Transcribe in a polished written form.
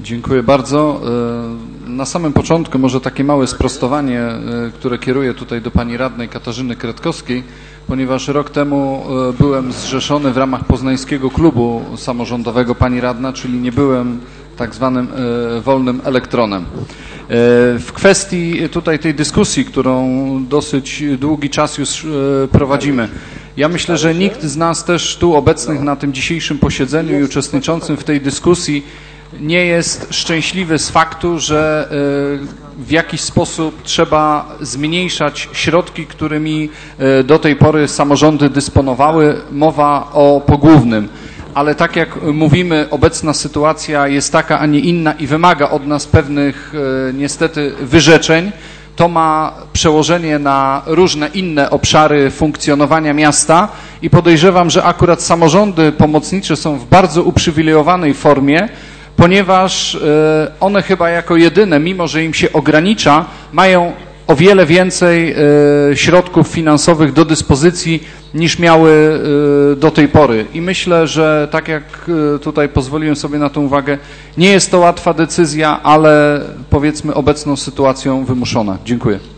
Dziękuję bardzo. Na samym początku może takie małe sprostowanie, które kieruję tutaj do pani radnej Katarzyny Kretkowskiej, ponieważ rok temu byłem zrzeszony w ramach Poznańskiego Klubu Samorządowego pani radna, czyli nie byłem tak zwanym wolnym elektronem. W kwestii tutaj tej dyskusji, którą dosyć długi czas już prowadzimy, ja myślę, że nikt z nas też tu obecnych na tym dzisiejszym posiedzeniu i uczestniczącym w tej dyskusji nie jest szczęśliwy z faktu, że w jakiś sposób trzeba zmniejszać środki, którymi do tej pory samorządy dysponowały. Mowa o pogłównym. Ale tak jak mówimy, obecna sytuacja jest taka, a nie inna i wymaga od nas pewnych niestety wyrzeczeń. To ma przełożenie na różne inne obszary funkcjonowania miasta i podejrzewam, że akurat samorządy pomocnicze są w bardzo uprzywilejowanej formie, ponieważ one chyba jako jedyne, mimo że im się ogranicza, mają o wiele więcej środków finansowych do dyspozycji niż miały do tej pory. I myślę, że tak jak tutaj pozwoliłem sobie na tę uwagę, nie jest to łatwa decyzja, ale powiedzmy obecną sytuacją wymuszona. Dziękuję.